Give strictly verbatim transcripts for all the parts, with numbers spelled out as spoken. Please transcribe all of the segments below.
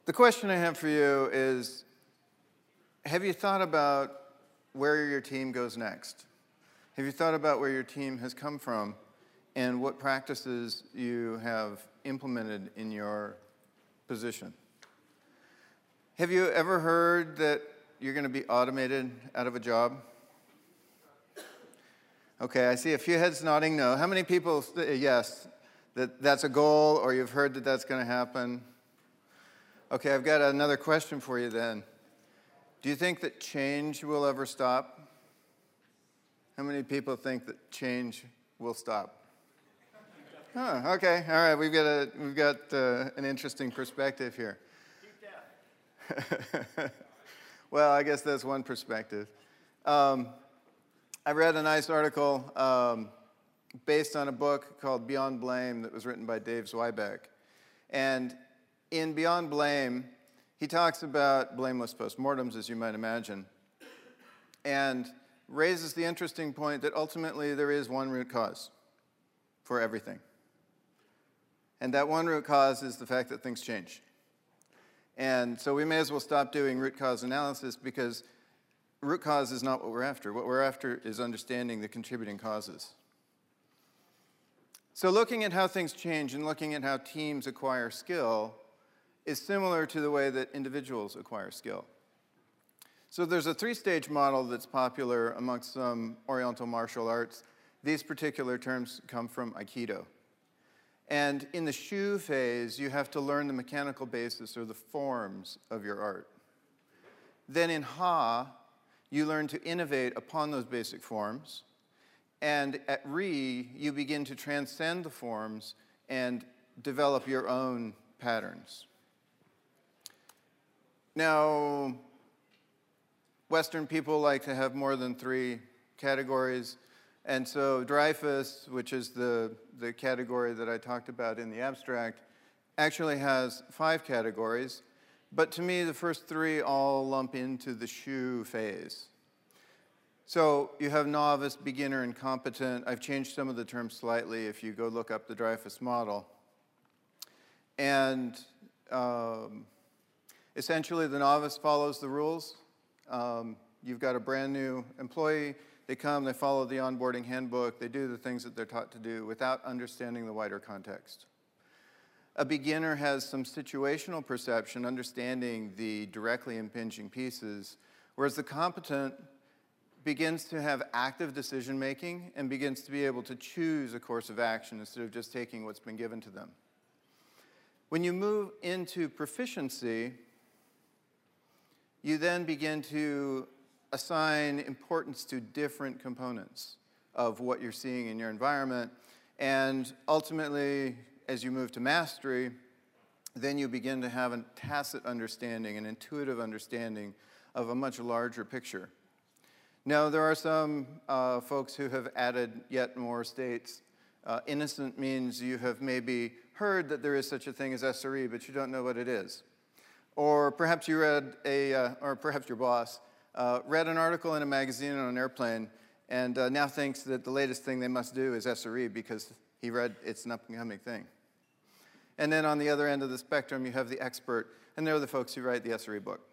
The question I have for you is, have you thought about where your team goes next? Have you thought about where your team has come from and what practices you have implemented in your position? Have you ever heard that you're going to be automated out of a job? Okay, I see a few heads nodding no. How many people say yes, that that's a goal, or you've heard that that's going to happen? Okay, I've got another question for you then. Do you think that change will ever stop? How many people think that change will stop? Huh, okay, all right, we've got, a, we've got uh, an interesting perspective here. Well, I guess that's one perspective. Um, I read a nice article um, based on a book called Beyond Blame that was written by Dave Zweibeck. And in Beyond Blame, he talks about blameless postmortems, as you might imagine, and raises the interesting point that ultimately there is one root cause for everything. And that one root cause is the fact that things change. And so we may as well stop doing root cause analysis, because root cause is not what we're after. What we're after is understanding the contributing causes. So looking at how things change and looking at how teams acquire skill is similar to the way that individuals acquire skill. So there's a three-stage model that's popular amongst some Oriental martial arts. These particular terms come from Aikido. And in the Shu phase, you have to learn the mechanical basis or the forms of your art. Then in Ha, you learn to innovate upon those basic forms. And at Ri, you begin to transcend the forms and develop your own patterns. Now, Western people like to have more than three categories. And so Dreyfus, which is the, the category that I talked about in the abstract, actually has five categories. But to me, the first three all lump into the Shu phase. So you have novice, beginner, and competent. I've changed some of the terms slightly if you go look up the Dreyfus model. And um, essentially, the novice follows the rules. Um, you've got a brand new employee. They come, they follow the onboarding handbook. They do the things that they're taught to do without understanding the wider context. A beginner has some situational perception, understanding the directly impinging pieces, whereas the competent begins to have active decision-making and begins to be able to choose a course of action instead of just taking what's been given to them. When you move into proficiency, you then begin to assign importance to different components of what you're seeing in your environment. And ultimately, as you move to mastery, then you begin to have a tacit understanding, an intuitive understanding of a much larger picture. Now, there are some uh, folks who have added yet more states. Uh, innocent means you have maybe heard that there is such a thing as S R E, but you don't know what it is. Or perhaps you read a, uh, or perhaps your boss, uh, read an article in a magazine on an airplane and uh, now thinks that the latest thing they must do is S R E because he read it's an up-and-coming thing. And then on the other end of the spectrum, you have the expert, and they're the folks who write the S R E book.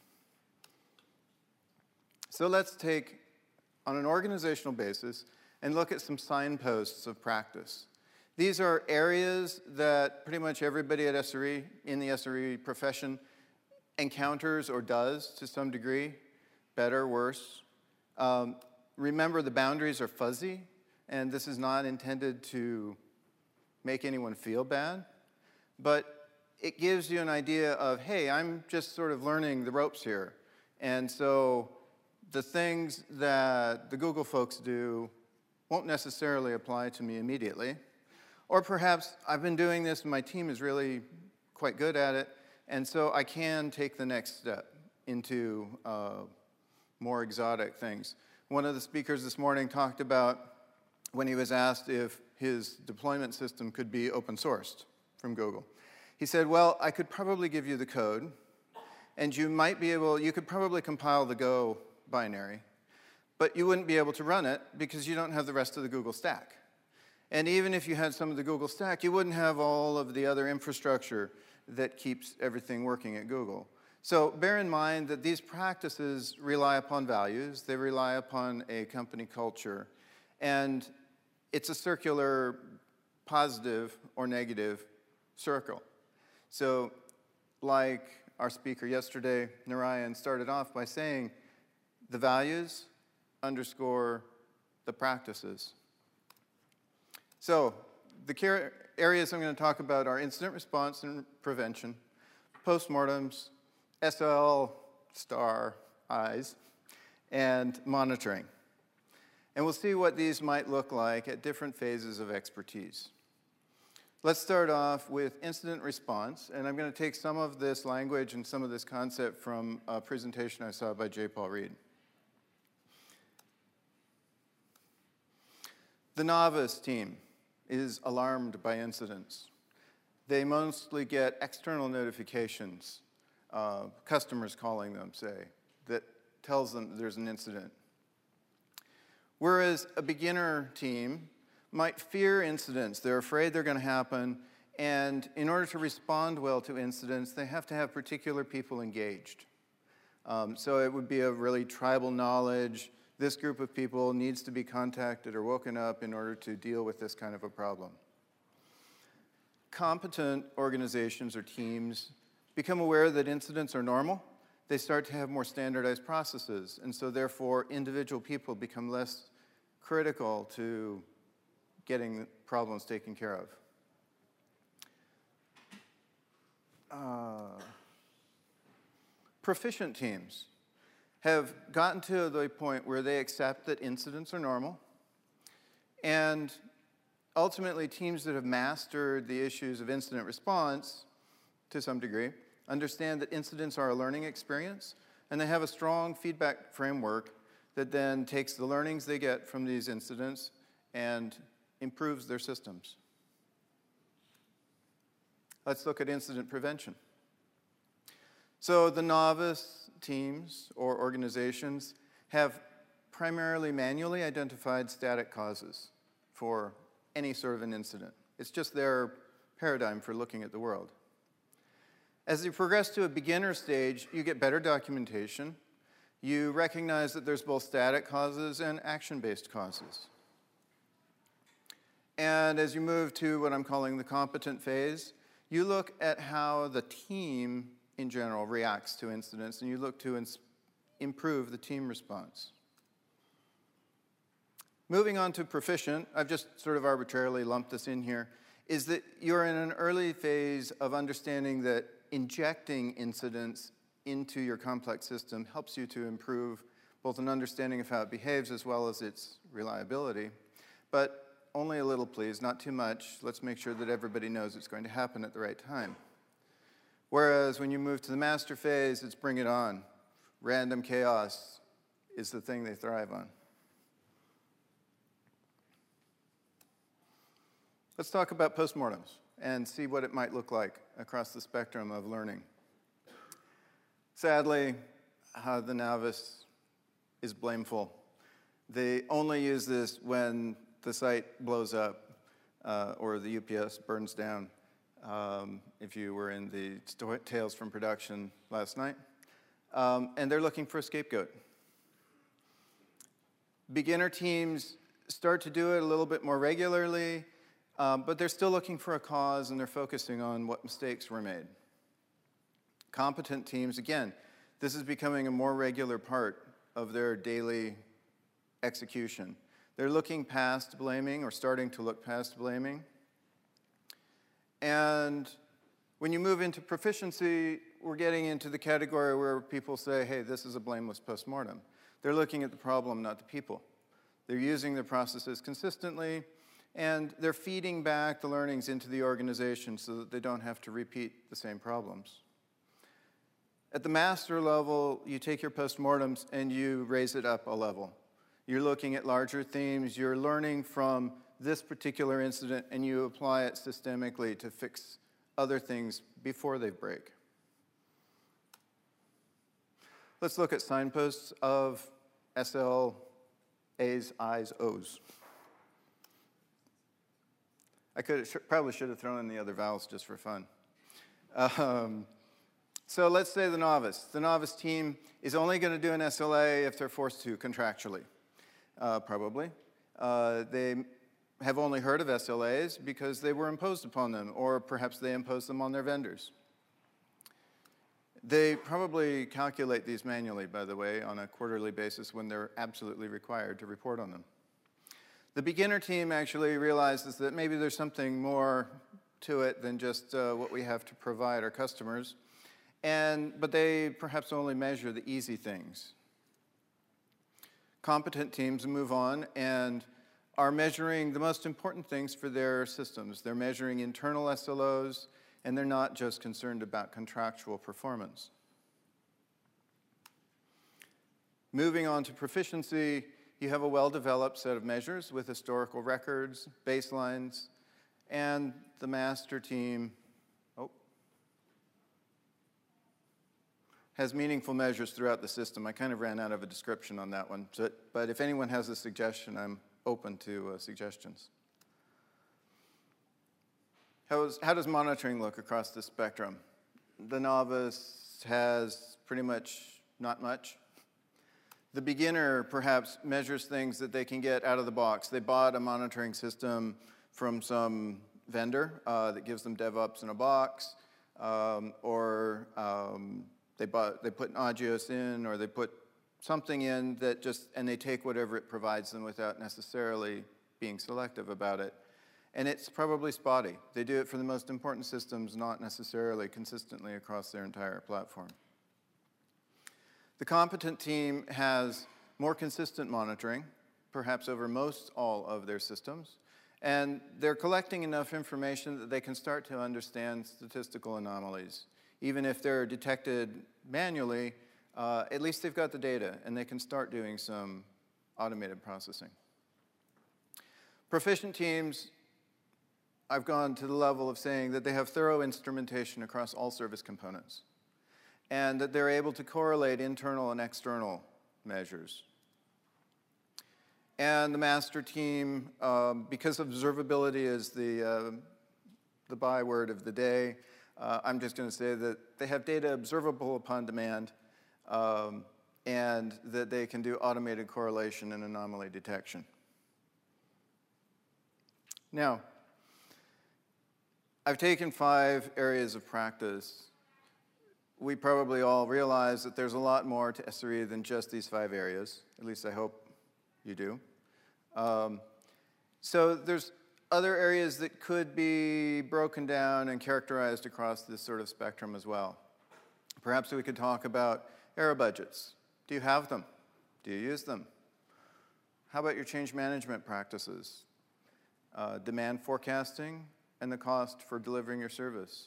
So let's take, on an organizational basis, and look at some signposts of practice. These are areas that pretty much everybody at S R E, in the S R E profession, encounters or does to some degree, better, worse. Um, remember, the boundaries are fuzzy, and this is not intended to make anyone feel bad, but it gives you an idea of, hey, I'm just sort of learning the ropes here. And so the things that the Google folks do won't necessarily apply to me immediately. Or perhaps I've been doing this and my team is really quite good at it, and so I can take the next step into uh, more exotic things. One of the speakers this morning talked about when he was asked if his deployment system could be open sourced from Google. He said, well, I could probably give you the code, and you might be able, you could probably compile the Go binary, but you wouldn't be able to run it because you don't have the rest of the Google stack. And even if you had some of the Google stack, you wouldn't have all of the other infrastructure that keeps everything working at Google. So bear in mind that these practices rely upon values. They rely upon a company culture. And it's a circular positive or negative circle. So like our speaker yesterday, Narayan, started off by saying, the values underscore the practices. So the areas I'm going to talk about are incident response and prevention, postmortems, S L star eyes, and monitoring. And we'll see what these might look like at different phases of expertise. Let's start off with incident response, and I'm going to take some of this language and some of this concept from a presentation I saw by J. Paul Reed. The novice team is alarmed by incidents. They mostly get external notifications, uh, customers calling them, say, that tells them there's an incident. Whereas a beginner team might fear incidents. They're afraid they're going to happen, and in order to respond well to incidents, they have to have particular people engaged. Um, so it would be a really tribal knowledge. This group of people needs to be contacted or woken up in order to deal with this kind of a problem. Competent organizations or teams become aware that incidents are normal. They start to have more standardized processes, and so therefore individual people become less critical to getting problems taken care of. Uh, proficient teams have gotten to the point where they accept that incidents are normal, and ultimately teams that have mastered the issues of incident response to some degree understand that incidents are a learning experience, and they have a strong feedback framework that then takes the learnings they get from these incidents and improves their systems. Let's look at incident prevention. So the novice teams or organizations have primarily manually identified static causes for any sort of an incident. It's just their paradigm for looking at the world. As you progress to a beginner stage, you get better documentation. You recognize that there's both static causes and action-based causes. And as you move to what I'm calling the competent phase, you look at how the team in general reacts to incidents, and you look to improve the team response. Moving on to proficient, I've just sort of arbitrarily lumped this in here, is that you're in an early phase of understanding that injecting incidents into your complex system helps you to improve both an understanding of how it behaves as well as its reliability. But only a little, please, not too much. Let's make sure that everybody knows it's going to happen at the right time. Whereas when you move to the master phase, it's bring it on. Random chaos is the thing they thrive on. Let's talk about postmortems and see what it might look like across the spectrum of learning. Sadly, uh, the novice is blameful. They only use this when the site blows up uh, or the U P S burns down, um, if you were in the Tales from Production last night. Um, and they're looking for a scapegoat. Beginner teams start to do it a little bit more regularly, um, but they're still looking for a cause and they're focusing on what mistakes were made. Competent teams, again, this is becoming a more regular part of their daily execution. They're looking past blaming or starting to look past blaming. And when you move into proficiency, we're getting into the category where people say, hey, this is a blameless postmortem. They're looking at the problem, not the people. They're using their processes consistently, and they're feeding back the learnings into the organization so that they don't have to repeat the same problems. At the master level, you take your postmortems and you raise it up a level. You're looking at larger themes. You're learning from this particular incident, and you apply it systemically to fix other things before they break. Let's look at signposts of S L As, Is, Os. I could sh probably should have thrown in the other vowels just for fun. Um, so let's say the novice. The novice team is only going to do an S L A if they're forced to contractually, uh, probably. Uh, they have only heard of S L As because they were imposed upon them, or perhaps they imposed them on their vendors. They probably calculate these manually, by the way, on a quarterly basis when they're absolutely required to report on them. The beginner team actually realizes that maybe there's something more to it than just uh, what we have to provide our customers, and, but they perhaps only measure the easy things. Competent teams move on and are measuring the most important things for their systems. They're measuring internal S L Os, and they're not just concerned about contractual performance. Moving on to proficiency, you have a well-developed set of measures with historical records, baselines, and the master team oh, has meaningful measures throughout the system. I kind of ran out of a description on that one, but, but if anyone has a suggestion, I'm open to uh, suggestions. How, is, how does monitoring look across the spectrum? The novice has pretty much not much. The beginner perhaps measures things that they can get out of the box. They bought a monitoring system from some vendor uh, that gives them DevOps in a box, um, or um, they, bought, they put an Agios in, or they put something in that just, and they take whatever it provides them without necessarily being selective about it. And it's probably spotty. They do it for the most important systems, not necessarily consistently across their entire platform. The competent team has more consistent monitoring, perhaps over most all of their systems, and they're collecting enough information that they can start to understand statistical anomalies. Even if they're detected manually, uh, at least they've got the data, and they can start doing some automated processing. Proficient teams, I've gone to the level of saying that they have thorough instrumentation across all service components, and that they're able to correlate internal and external measures. And the master team, um, because observability is the, uh, the byword of the day, uh, I'm just going to say that they have data observable upon demand, um, and that they can do automated correlation and anomaly detection. Now, I've taken five areas of practice. We probably all realize that there's a lot more to S R E than just these five areas. At least I hope you do. Um, so there's other areas that could be broken down and characterized across this sort of spectrum as well. Perhaps we could talk about era budgets. Do you have them? Do you use them? How about your change management practices? Uh, demand forecasting and the cost for delivering your service.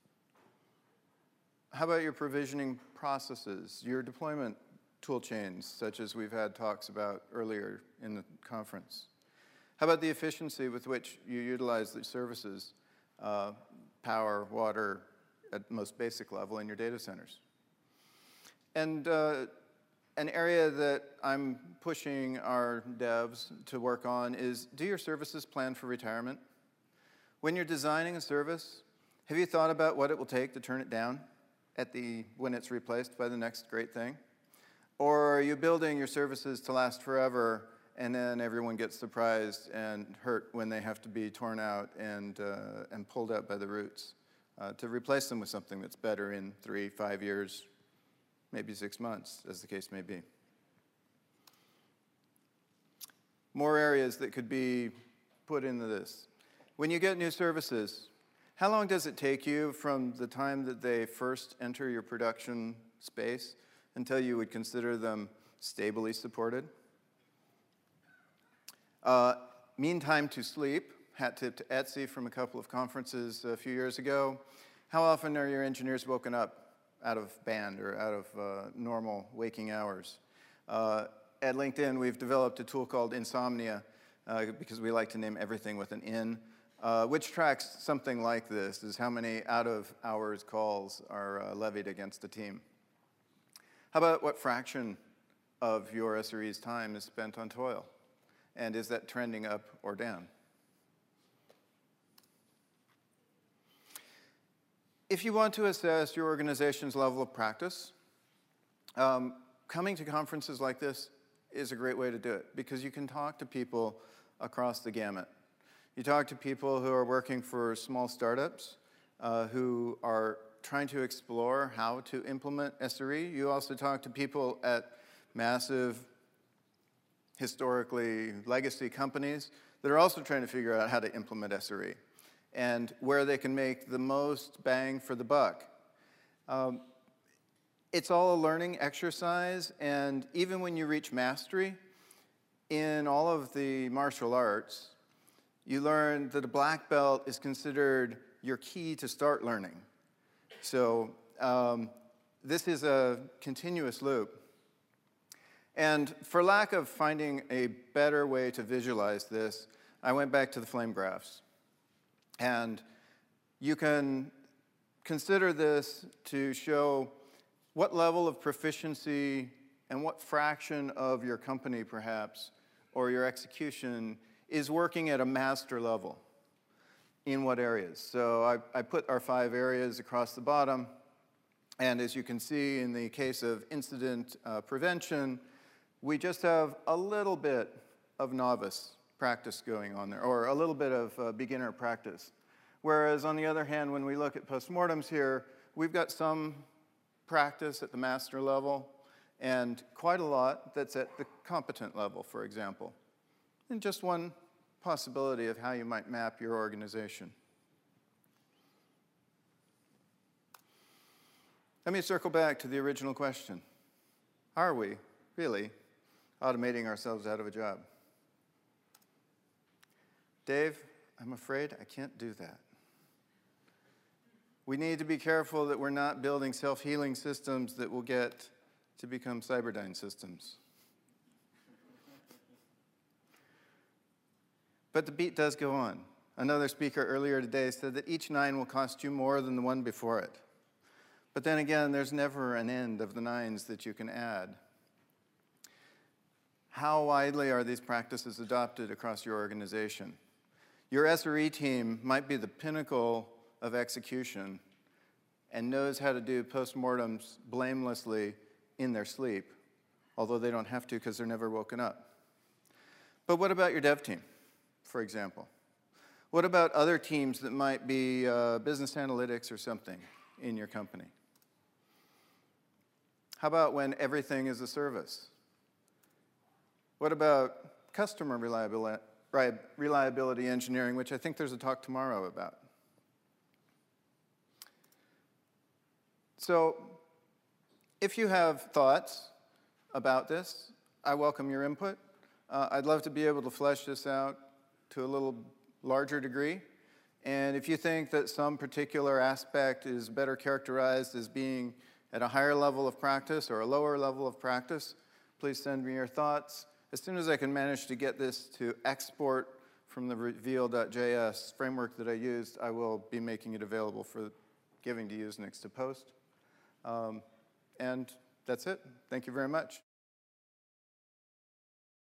How about your provisioning processes, your deployment tool chains, such as we've had talks about earlier in the conference? How about the efficiency with which you utilize the services, uh, power, water, at the most basic level in your data centers? And uh, an area that I'm pushing our devs to work on is, do your services plan for retirement? When you're designing a service, have you thought about what it will take to turn it down at the, when it's replaced by the next great thing? Or are you building your services to last forever, and then everyone gets surprised and hurt when they have to be torn out and, uh, and pulled out by the roots uh, to replace them with something that's better in three, five years, maybe six months, as the case may be? More areas that could be put into this. When you get new services, how long does it take you from the time that they first enter your production space until you would consider them stably supported? Uh, mean time to sleep, hat tip to Etsy from a couple of conferences a few years ago. How often are your engineers woken up out of band or out of uh, normal waking hours? Uh, at LinkedIn, we've developed a tool called Insomnia, uh, because we like to name everything with an in. Uh, which tracks something like this, is how many out-of-hours calls are uh, levied against a team. How about what fraction of your S R E's time is spent on toil? And is that trending up or down? If you want to assess your organization's level of practice, um, coming to conferences like this is a great way to do it because you can talk to people across the gamut. You talk to people who are working for small startups, uh, who are trying to explore how to implement S R E. You also talk to people at massive, historically legacy companies that are also trying to figure out how to implement S R E and where they can make the most bang for the buck. Um, it's all a learning exercise, and even when you reach mastery in all of the martial arts, you learn that a black belt is considered your key to start learning. So um, this is a continuous loop. And for lack of finding a better way to visualize this, I went back to the flame graphs. And you can consider this to show what level of proficiency and what fraction of your company, perhaps, or your execution is working at a master level. In what areas? So I, I put our five areas across the bottom. And as you can see, in the case of incident uh, prevention, we just have a little bit of novice practice going on there, or a little bit of uh, beginner practice. Whereas on the other hand, when we look at postmortems here, we've got some practice at the master level and quite a lot that's at the competent level, for example. And just one possibility of how you might map your organization. Let me circle back to the original question. Are we really automating ourselves out of a job? Dave, I'm afraid I can't do that. We need to be careful that we're not building self-healing systems that will get to become Cyberdyne systems. But the beat does go on. Another speaker earlier today said that each nine will cost you more than the one before it. But then again, there's never an end of the nines that you can add. How widely are these practices adopted across your organization? Your S R E team might be the pinnacle of execution and knows how to do postmortems blamelessly in their sleep, although they don't have to because they're never woken up. But what about your dev team, for example? What about other teams that might be uh, business analytics or something in your company? How about when everything is a service? What about customer reliability, reliability engineering, which I think there's a talk tomorrow about? So if you have thoughts about this, I welcome your input. Uh, I'd love to be able to flesh this out to a little larger degree. And if you think that some particular aspect is better characterized as being at a higher level of practice or a lower level of practice, please send me your thoughts. As soon as I can manage to get this to export from the reveal dot J S framework that I used, I will be making it available for giving to Usenix to post. Um, and that's it. Thank you very much.